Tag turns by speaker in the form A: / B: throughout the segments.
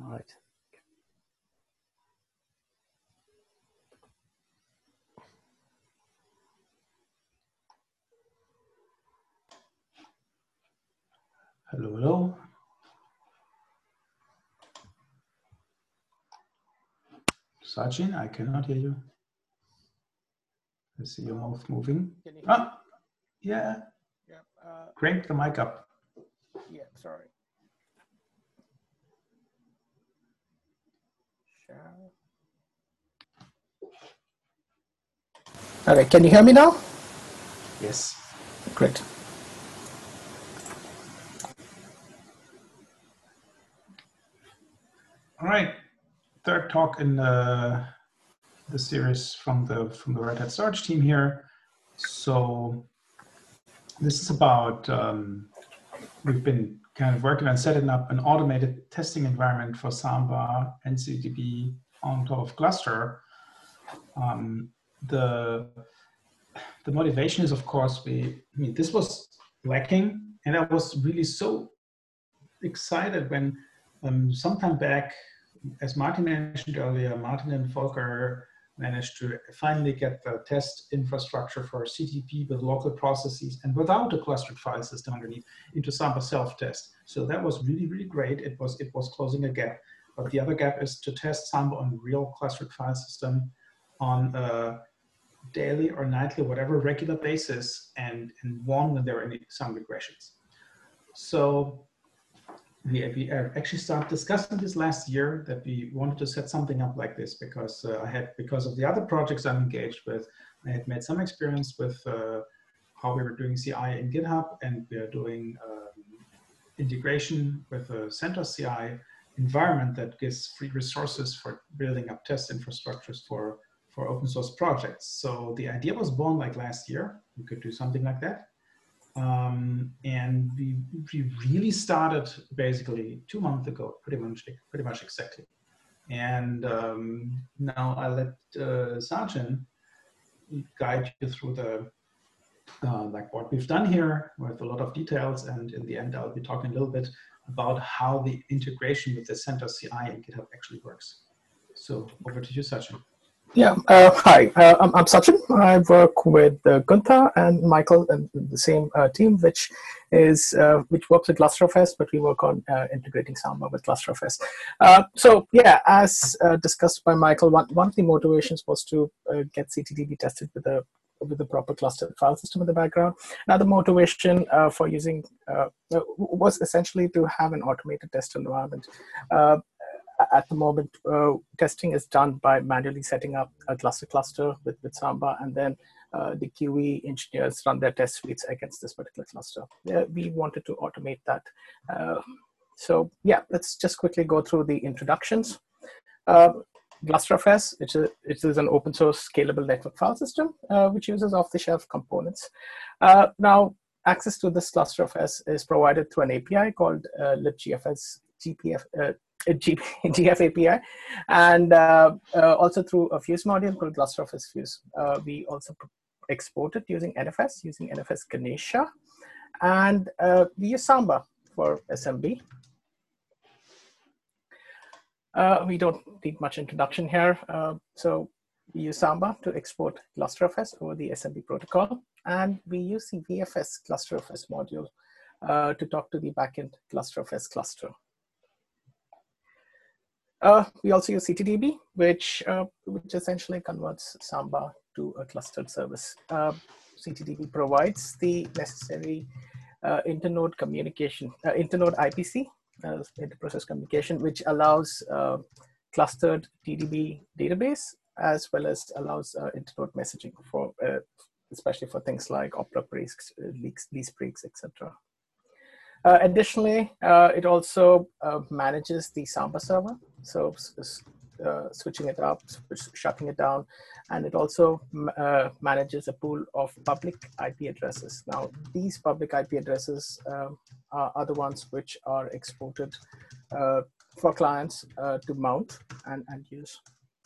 A: All right.
B: Hello, hello. Sachin, I cannot hear you. I see your mouth moving.
C: Can you hear
B: Ah, yeah.
C: Yeah.
B: Crank the mic up.
C: Yeah, sorry. Share. Okay, can you hear me now?
B: Yes.
C: Great.
B: All right. Third talk in the series from the Red Hat Storage team here. So this is about we've been kind of working on setting up an automated testing environment for Samba and CDB on top of Gluster. The motivation is, of course, this was lacking, and I was really so excited when sometime back, as Martin mentioned earlier, Martin and Volker managed to finally get the test infrastructure for CTP with local processes and without a clustered file system underneath into Samba self-test. So that was really, really great. It was closing a gap. But the other gap is to test Samba on real clustered file system on a daily or nightly, whatever regular basis, and warn when there are some regressions. So we actually started discussing this last year, that we wanted to set something up like this because because of the other projects I'm engaged with, I had made some experience with how we were doing CI in GitHub, and we are doing integration with a CentOS CI environment that gives free resources for building up test infrastructures for open source projects. So the idea was born like last year. We could do something like that. And we really started basically 2 months ago, pretty much exactly. And now I let Sachin guide you through the like what we've done here with a lot of details. And in the end, I'll be talking a little bit about how the integration with the CentOS CI and GitHub actually works. So over to you, Sachin.
C: Yeah, hi, I'm Sachin. I work with Gunther and Michael in the same team, which works with GlusterFS, but we work on integrating Samba with GlusterFS. So yeah, as discussed by Michael, one of the motivations was to get CTDB tested with the proper clustered file system in the background. Another motivation for using was essentially to have an automated test environment. At the moment, testing is done by manually setting up a cluster with Samba, and then the QE engineers run their test suites against this particular cluster. We wanted to automate that. So yeah, let's just quickly go through the introductions. GlusterFS, it is an open source scalable network file system, which uses off-the-shelf components. Now, access to this GlusterFS is provided through an API called libgfs GF API, and also through a Fuse module called GlusterFS Fuse. We also export it using NFS Ganesha, and we use Samba for SMB. We don't need much introduction here. So we use Samba to export GlusterFS over the SMB protocol, and we use the VFS GlusterFS module to talk to the backend GlusterFS cluster. We also use CTDB, which essentially converts Samba to a clustered service. CTDB provides the necessary internode communication, internode IPC, inter-process communication, which allows clustered TDB database, as well as allows internode messaging for, especially for things like Opera breaks, lease breaks, etc. Additionally, it also manages the Samba server, so switching it up, shutting it down, and it also manages a pool of public IP addresses. Now, these public IP addresses are the ones which are exported for clients to mount and use.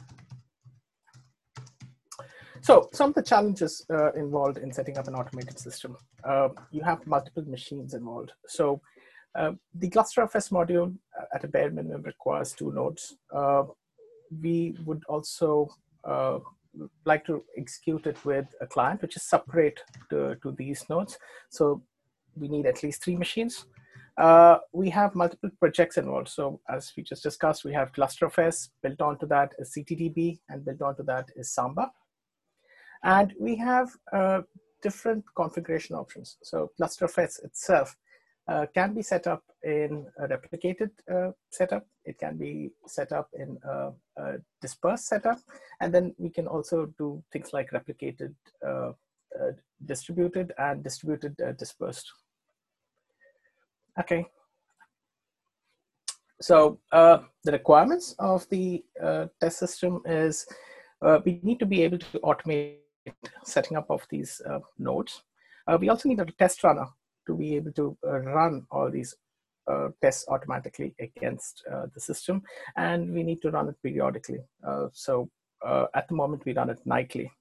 C: So some of the challenges involved in setting up an automated system. You have multiple machines involved. So The ClusterFS module at a bare minimum requires 2 nodes. We would also like to execute it with a client which is separate to these nodes. So we need at least 3 machines. We have multiple projects involved. So as we just discussed, we have ClusterFS, built onto that is CTDB, and built onto that is Samba. And we have different configuration options. So ClusterFS itself can be set up in a replicated setup. It can be set up in a dispersed setup. And then we can also do things like replicated, distributed, and distributed dispersed. Okay. So the requirements of the test system is we need to be able to automate setting up of these nodes. We also need a test runner to be able to run all these tests automatically against the system, and we need to run it periodically. So at the moment, we run it nightly.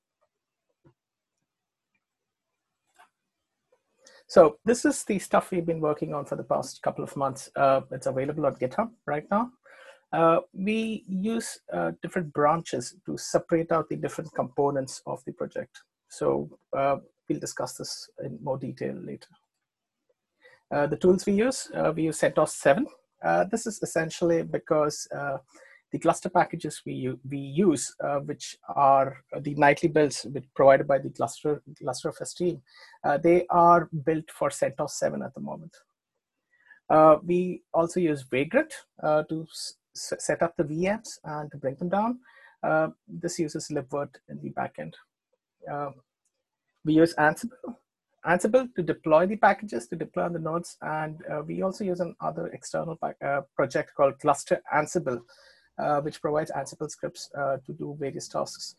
C: So this is the stuff we've been working on for the past couple of months. It's available on GitHub right now. We use different branches to separate out the different components of the project. So we'll discuss this in more detail later. The tools we use CentOS 7. This is essentially because the cluster packages we use, which are the nightly builds provided by the ClusterFS team, they are built for CentOS 7 at the moment. We also use Vagrant to set up the VMs and to bring them down. This uses libvirt in the backend. We use Ansible to deploy the packages, to deploy on the nodes, and we also use another external project called Cluster Ansible, which provides Ansible scripts to do various tasks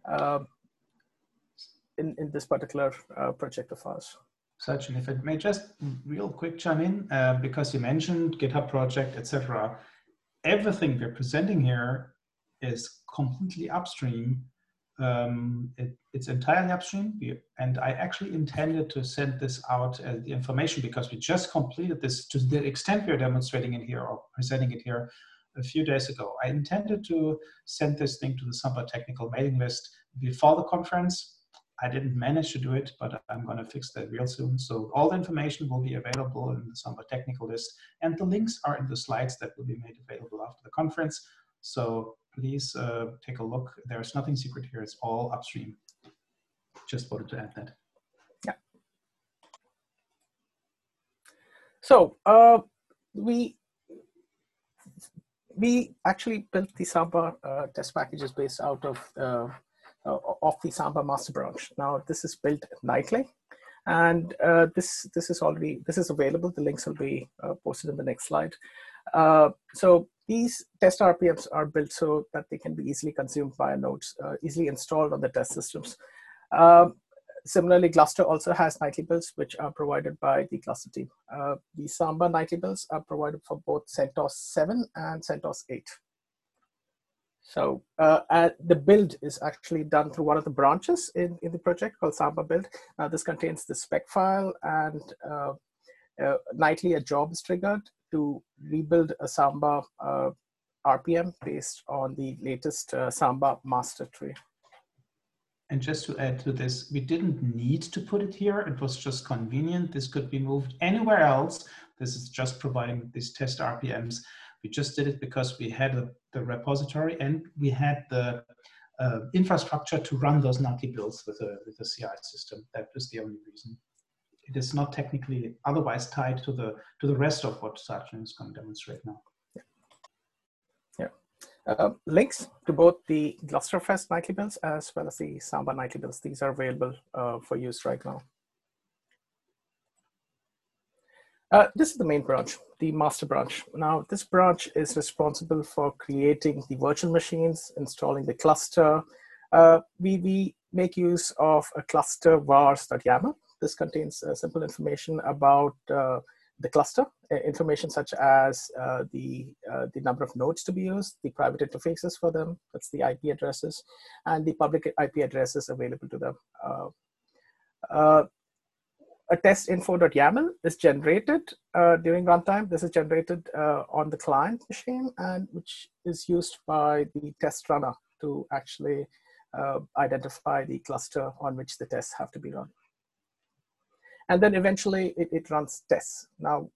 C: in this particular project of ours.
B: Sachin, if I may just real quick chime in, because you mentioned GitHub project, etc. Everything we're presenting here is completely upstream. It's entirely upstream, and I actually intended to send this out as the information because we just completed this to the extent we're demonstrating it here or presenting it here a few days ago. I intended to send this thing to the Samba technical mailing list before the conference. I didn't manage to do it, but I'm going to fix that real soon. So all the information will be available in the Samba technical list, and the links are in the slides that will be made available after the conference. So please take a look. There's nothing secret here. It's all upstream. Just wanted to add that.
C: Yeah. So we actually built the Samba test packages based out of the Samba master branch. Now this is built nightly, and this is available. The links will be posted in the next slide. So these test RPMs are built so that they can be easily consumed by nodes, easily installed on the test systems. Similarly, Gluster also has nightly builds, which are provided by the Gluster team. The Samba nightly builds are provided for both CentOS 7 and CentOS 8. So the build is actually done through one of the branches in the project called Samba build. This contains the spec file, and nightly a job is triggered to rebuild a Samba RPM based on the latest Samba master tree.
B: And just to add to this, we didn't need to put it here. It was just convenient. This could be moved anywhere else. This is just providing these test RPMs. We just did it because we had the repository and we had the infrastructure to run those nightly builds with a CI system. That was the only reason. It is not technically otherwise tied to the rest of what Sachin is going to demonstrate now.
C: Links to both the ClusterFS nightly builds as well as the Samba nightly builds. These are available for use right now. This is the main branch, the master branch. Now, this branch is responsible for creating the virtual machines, installing the cluster. We make use of a cluster vars.yaml. This contains simple information about the cluster, information such as the number of nodes to be used, the private interfaces for them, that's the IP addresses, and the public IP addresses available to them. a test info.yaml is generated during runtime. This is generated on the client machine, and which is used by the test runner to actually identify the cluster on which the tests have to be run. And then eventually it runs tests. Now,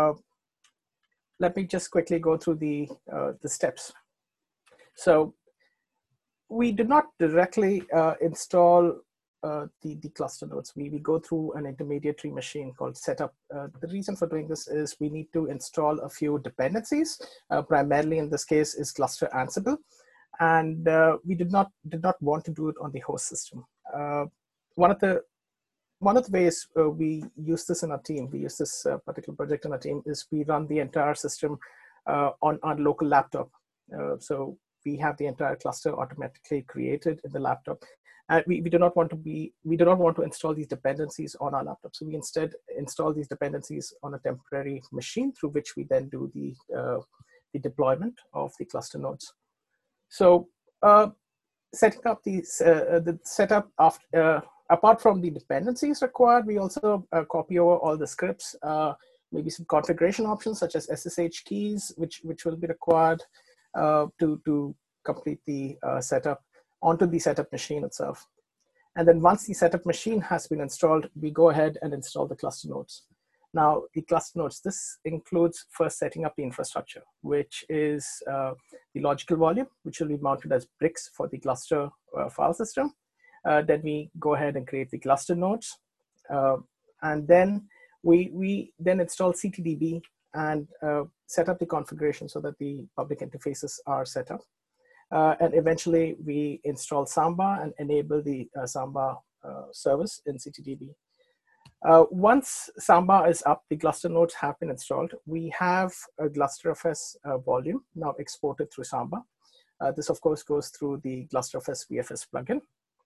C: let me just quickly go through the steps. So we do not directly install the cluster nodes. We go through an intermediary machine called setup. The reason for doing this is we need to install a few dependencies. Primarily in this case is cluster Ansible. And we did not want to do it on the host system. One of the ways we use this in our team, we use this particular project in our team, is we run the entire system on our local laptop. So we have the entire cluster automatically created in the laptop. We do not want to install these dependencies on our laptop. So we instead install these dependencies on a temporary machine through which we then do the deployment of the cluster nodes. So setting up the setup after, apart from the dependencies required, we also copy over all the scripts, maybe some configuration options such as SSH keys, which will be required to complete the setup onto the setup machine itself. And then once the setup machine has been installed, we go ahead and install the cluster nodes. Now, the cluster nodes, this includes first setting up the infrastructure, which is the logical volume, which will be mounted as bricks for the cluster file system. Then we go ahead and create the cluster nodes. And then we then install CTDB and set up the configuration so that the public interfaces are set up. And eventually we install Samba and enable the Samba service in CTDB. Once Samba is up, the cluster nodes have been installed. We have a GlusterFS volume now exported through Samba. This, of course, goes through the GlusterFS VFS plugin.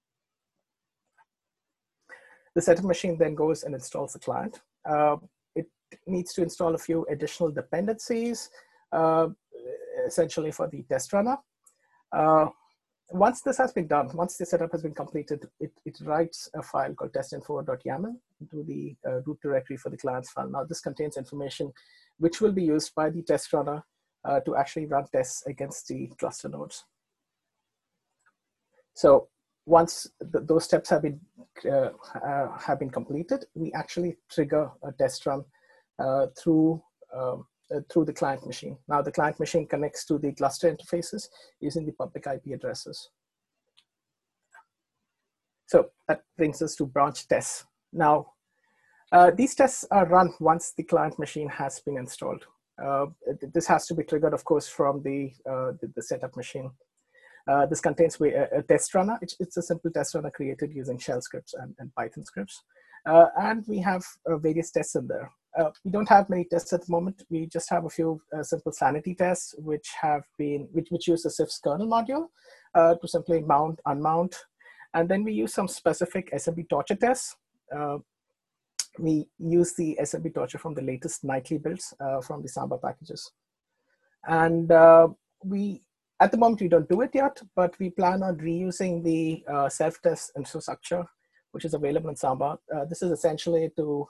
C: The setup machine then goes and installs the client. It needs to install a few additional dependencies, essentially for the test runner. Once this has been done, once the setup has been completed, it writes a file called testinfo.yaml into the root directory for the client's file. Now, this contains information which will be used by the test runner to actually run tests against the cluster nodes. So once those steps have been completed, we actually trigger a test run through the client machine. Now, the client machine connects to the cluster interfaces using the public IP addresses. So that brings us to branch tests. Now, these tests are run once the client machine has been installed. This has to be triggered, of course, from the setup machine. This contains a test runner. It's a simple test runner created using shell scripts and Python scripts. And we have various tests in there. We don't have many tests at the moment. We just have a few simple sanity tests, which use the CIFS kernel module to simply mount, unmount. And then we use some specific SMB torture tests. We use the SMB torture from the latest nightly builds from the Samba packages. And at the moment, we don't do it yet, but we plan on reusing the self-test infrastructure, which is available in Samba. This is essentially to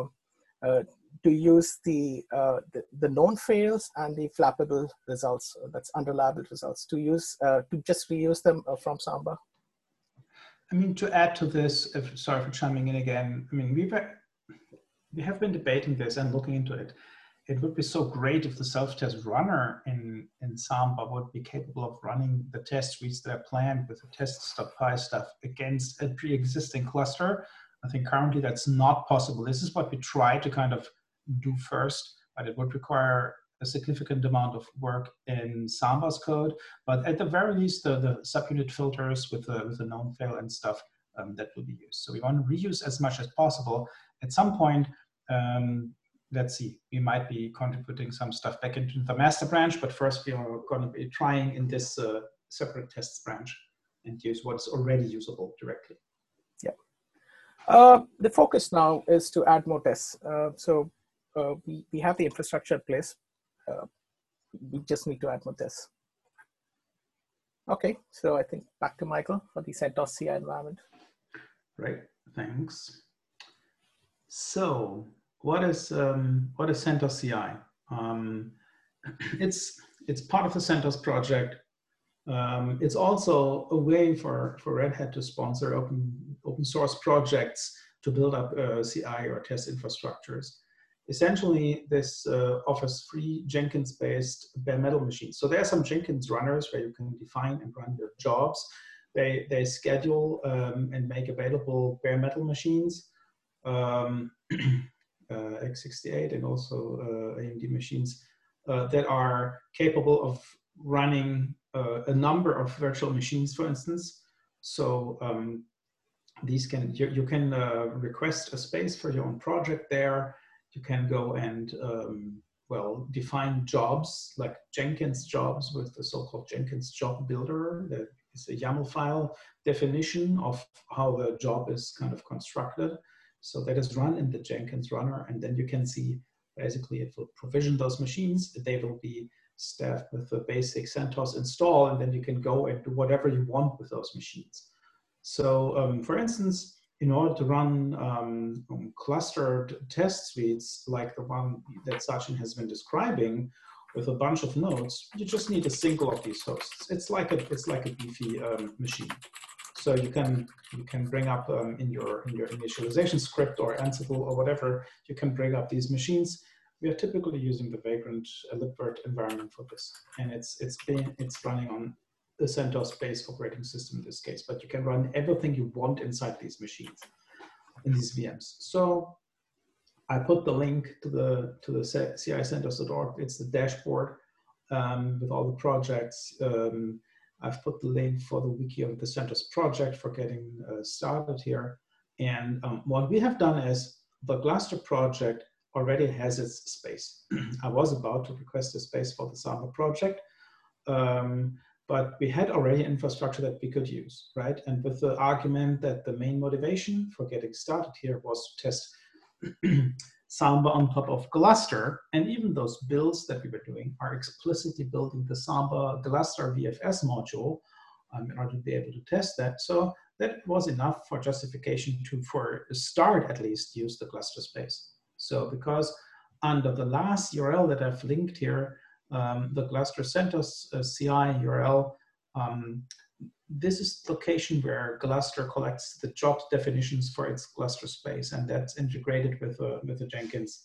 C: use the known fails and the flappable results, that's unreliable results, to just reuse them from Samba.
B: I mean, to add to this, sorry for chiming in again. I mean, we have been debating this and looking into it. It would be so great if the self-test runner in Samba would be capable of running the test suites that are planned with the test.py stuff against a pre-existing cluster. I think currently that's not possible. This is what we try to kind of do first, but it would require a significant amount of work in Samba's code. But at the very least, the subunit filters with the known fail and stuff, that will be used. So we want to reuse as much as possible. At some point, let's see, we might be contributing some stuff back into the master branch, but first we are going to be trying in this separate tests branch and use what's already usable directly.
C: Yeah. The focus now is to add more tests. We have the infrastructure in place. We just need to add more tests. Okay, so I think back to Michael for the CentOS CI environment.
B: Right, thanks. So what is CentOS CI? It's part of the CentOS project. It's also a way for Red Hat to sponsor open source projects to build up CI or test infrastructures. Essentially, this offers free Jenkins-based bare metal machines. So there are some Jenkins runners where you can define and run your jobs. They schedule and make available bare metal machines, x68 and also AMD machines that are capable of running a number of virtual machines, for instance. So these can you can request a space for your own project there. You can go and well, define jobs like Jenkins jobs with the so-called Jenkins job builder. That is a YAML file definition of how the job is kind of constructed. So that is run in the Jenkins runner, and then you can see basically it will provision those machines. They will be staffed with the basic CentOS install, and then you can go and do whatever you want with those machines. So for instance, in order to run clustered test suites like the one that Sachin has been describing with a bunch of nodes, you just need a single of these hosts. It's like a beefy machine. So you can bring up in your initialization script or Ansible or whatever, you can bring up these machines. We are typically using the Vagrant libvirt environment for this, and it's running on the CentOS-based operating system in this case. But you can run everything you want inside these machines, in these VMs. So I put the link to the CI-CentOS.org. It's the dashboard with all the projects. I've put the link for the wiki of the CentOS project for getting started here. And what we have done is the Gluster project already has its space. I was about to request a space for the Samba project, but we had already infrastructure that we could use, right? And with the argument that the main motivation for getting started here was to test Samba on top of Gluster, and even those builds that we were doing are explicitly building the Samba Gluster VFS module in order to be able to test that. So that was enough for justification to, for a start at least, use the Gluster space. So because under the last URL that I've linked here, the Gluster CentOS CI URL, this is the location where Gluster collects the job definitions for its Gluster space, and that's integrated with the Jenkins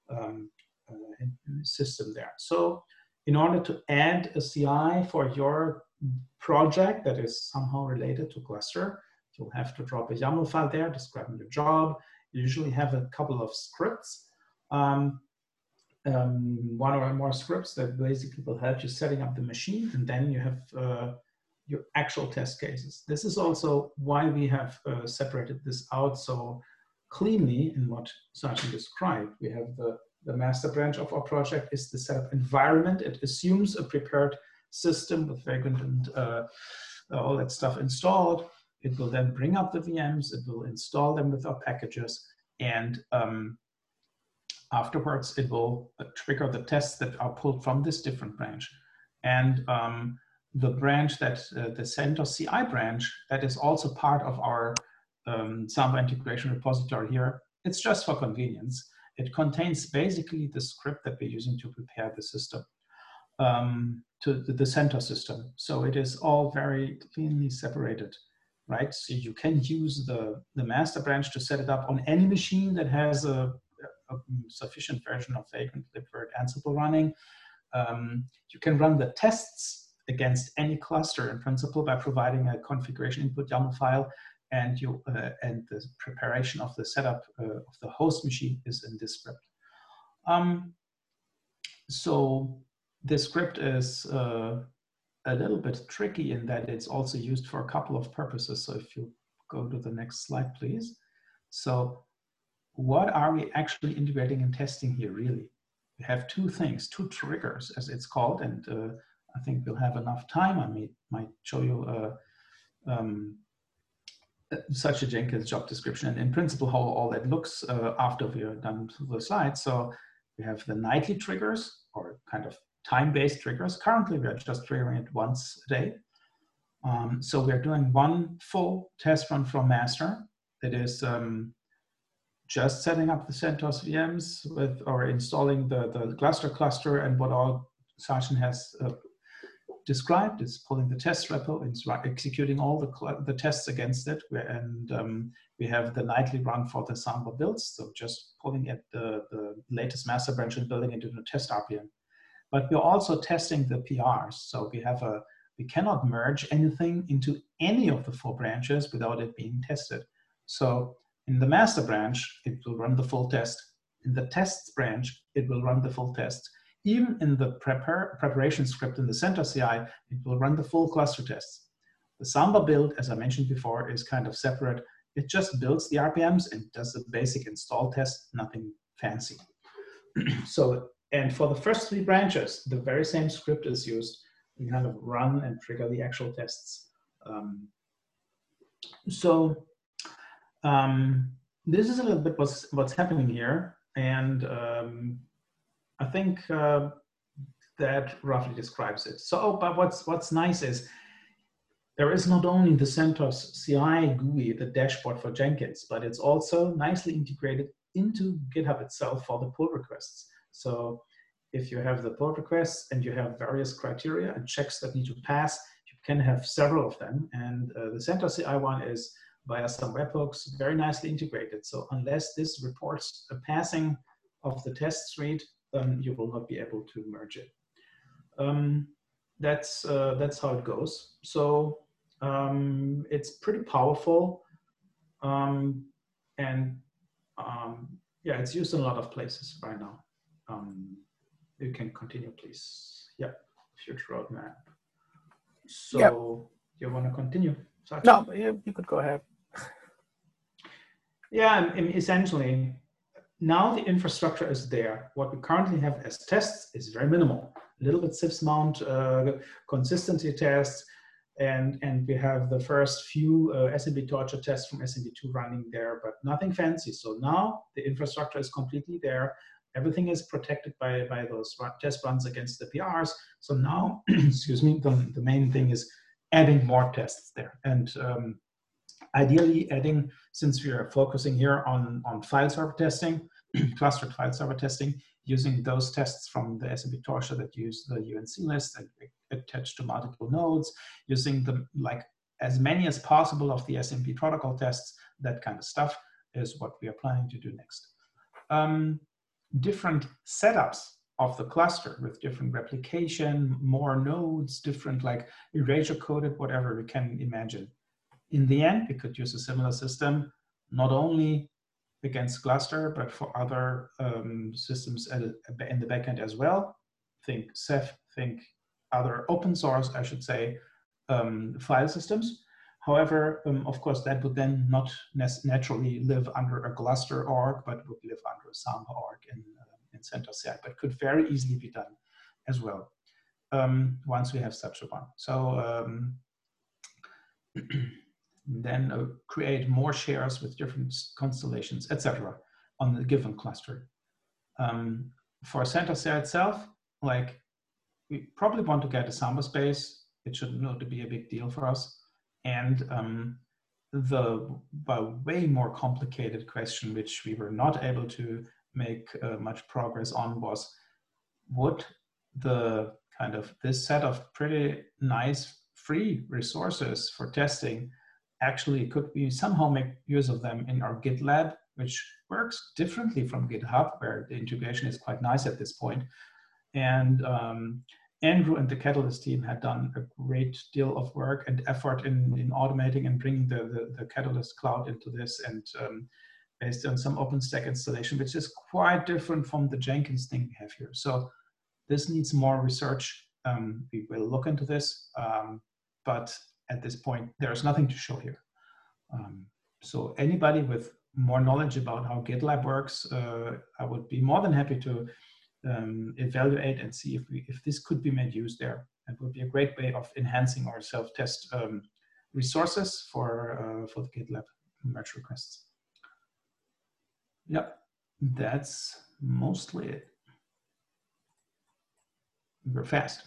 B: system there. So in order to add a CI for your project that is somehow related to Gluster, you'll have to drop a YAML file there describing your job. You usually have a couple of scripts, one or more scripts that basically will help you setting up the machine, and then you have your actual test cases. This is also why we have separated this out so cleanly in what Sachin described. We have the master branch of our project is the setup environment. It assumes a prepared system with Vagrant and all that stuff installed. It will then bring up the VMs, it will install them with our packages, and afterwards it will trigger the tests that are pulled from this different branch. And the branch that the CentOS CI branch, that is also part of our Samba integration repository here. It's just for convenience. It contains basically the script that we're using to prepare the system, to the CentOS system. So it is all very cleanly separated, right? So you can use the master branch to set it up on any machine that has a sufficient version of Vagrant, libvirt, Ansible running. You can run the tests against any cluster in principle by providing a configuration input YAML file, and the preparation of the setup of the host machine is in this script. So this script is a little bit tricky in that it's also used for a couple of purposes. So if you go to the next slide, please. So what are we actually integrating and testing here really? We have two things, two triggers as it's called, and I think we'll have enough time. I might show you such a Jenkins job description, and in principle how all that looks after we are done with the slides. So we have the nightly triggers, or kind of time-based triggers. Currently, we are just triggering it once a day. So we're doing one full test run from master. That is just setting up the CentOS VMs with, or installing the cluster, and what all Sachin has described is pulling the test repo and executing all the tests against it. And we have the nightly run for the Samba builds, so just pulling at the latest master branch and building into the test RPM. But we're also testing the PRs. So we cannot merge anything into any of the 4 branches without it being tested. So in the master branch, it will run the full test. In the tests branch, it will run the full test. Even in the preparation script in the CentOS CI, it will run the full cluster tests. The Samba build, as I mentioned before, is kind of separate. It just builds the RPMs and does the basic install test, nothing fancy. So, and for the first 3 branches, the very same script is used. We kind of run and trigger the actual tests. This is a little bit what's happening here. And I think that roughly describes it. So, but what's nice is there is not only the CentOS CI GUI, the dashboard for Jenkins, but it's also nicely integrated into GitHub itself for the pull requests. So if you have the pull requests and you have various criteria and checks that need to pass, you can have several of them. And the CentOS CI one is via some webhooks, very nicely integrated. So unless this reports a passing of the test suite, you will not be able to merge it. That's how it goes. So it's pretty powerful, and yeah, it's used in a lot of places right now. You can continue, please. Yeah, future roadmap. So
C: yep.
B: You want to continue? Sachin?
C: No, you could go ahead.
B: Yeah, essentially, now the infrastructure is there. What we currently have as tests is very minimal. A little bit CIFS mount, consistency tests, and we have the first few SMB torture tests from SMB2 running there, but nothing fancy. So now the infrastructure is completely there. Everything is protected by those test runs against the PRs. So now, excuse me, the main thing is adding more tests there. And ideally adding, since we are focusing here on file server testing, clustered file server testing, using those tests from the SMB torture that use the UNC list and attached to multiple nodes, using them like as many as possible of the SMB protocol tests, that kind of stuff is what we are planning to do next. Different setups of the cluster with different replication, more nodes, different like erasure coded, whatever we can imagine. In the end, we could use a similar system, not only against cluster, but for other systems in the backend as well. Think Ceph, think other open source, I should say, file systems. However, of course, that would then not naturally live under a cluster org, but would live under a Samba org in CentOS CI, but could very easily be done as well once we have such a one. So then create more shares with different constellations, etc., on the given cluster. For CentOS CI itself, like we probably want to get a Samba space. It should not be a big deal for us. And the way more complicated question, which we were not able to make much progress on, was would the kind of this set of pretty nice free resources for testing actually could we somehow make use of them in our GitLab, which works differently from GitHub, where the integration is quite nice at this point. And Andrew and the Catalyst team had done a great deal of work and effort in automating and bringing the Catalyst cloud into this, and based on some OpenStack installation, which is quite different from the Jenkins thing we have here. So this needs more research. We will look into this, but at this point, there's nothing to show here. So anybody with more knowledge about how GitLab works, I would be more than happy to evaluate and see if this could be made use there. It would be a great way of enhancing our self-test resources for the GitLab merge requests. Yep, that's mostly it. We're fast.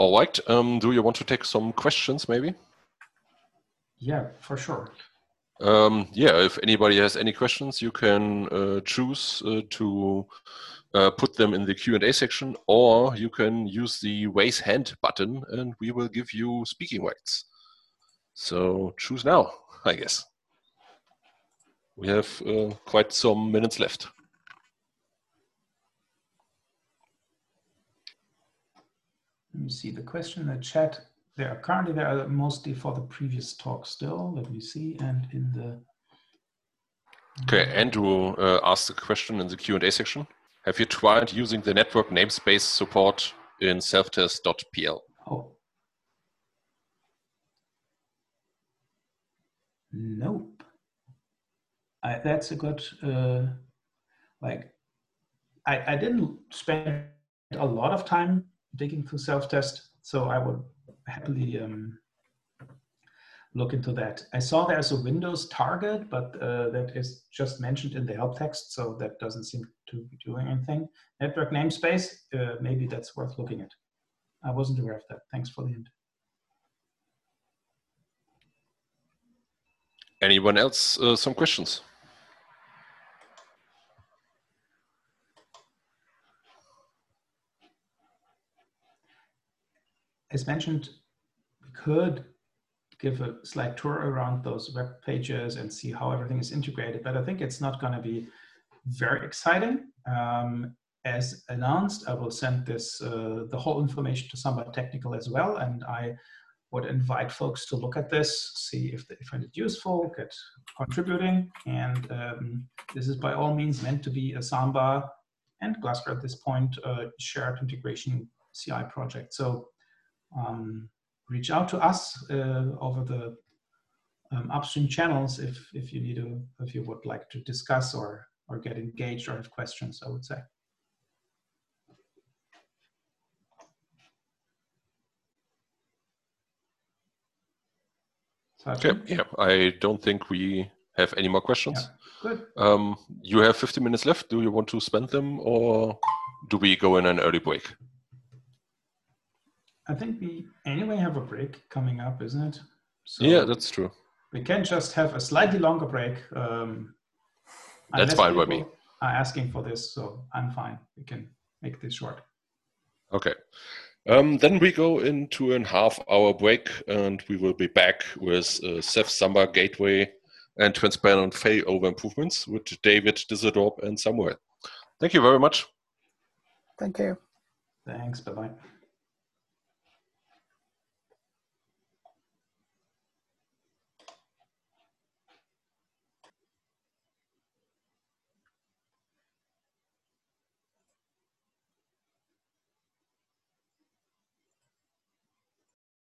A: All right. Do you want to take some questions, maybe?
B: Yeah, for sure.
A: Yeah, if anybody has any questions, you can choose to put them in the Q&A section, or you can use the raise hand button and we will give you speaking rights. So choose now, I guess. We have quite some minutes left.
B: Let me see the question in the chat. They are mostly for the previous talk still. Let me see. And in the...
A: Okay, Andrew asked a question in the Q&A section. Have you tried using the network namespace support in selftest.pl?
B: Oh. Nope. That's a good, I didn't spend a lot of time digging through self-test, so I would happily look into that. I saw there's a Windows target, but that is just mentioned in the help text, so that doesn't seem to be doing anything. Network namespace, maybe that's worth looking at. I wasn't aware of that. Thanks for the hint.
A: Anyone else some questions?
B: As mentioned, we could give a slight tour around those web pages and see how everything is integrated, but I think it's not going to be very exciting. As announced, I will send this the whole information to Samba Technical as well, and I would invite folks to look at this, see if they find it useful, get contributing, and this is by all means meant to be a Samba and Gluster at this point shared integration CI project. So reach out to us over the upstream channels if you would like to discuss or get engaged or have questions, I would say.
A: Okay, yeah, I don't think we have any more questions.
B: Yeah, good.
A: You have 15 minutes left. Do you want to spend them, or do we go in an early break?
B: I think we anyway have a break coming up, isn't it? So
A: yeah, that's true.
B: We can just have a slightly longer break.
A: That's fine by me.
B: Are asking for this, so I'm fine. We can make this short.
A: Okay. Then we go into a half-hour break, and we will be back with Ceph Samba Gateway and Transparent Failover improvements with David Disseldorp and Samuel. Thank you very much.
C: Thank you.
B: Thanks. Bye-bye.